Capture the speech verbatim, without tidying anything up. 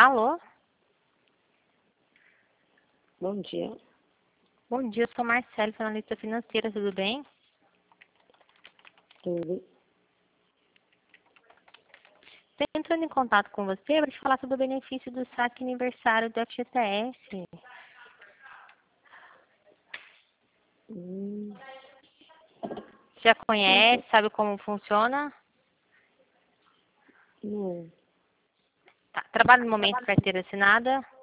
Alô? Bom dia. Bom dia, eu sou Marcelo, analista financeira, tudo bem? Tudo. Estou entrando em contato com você para te falar sobre o benefício do saque aniversário do F G T S. Hum, Já conhece, sabe como funciona? não. Tá. Trabalha no momento carteira assinada?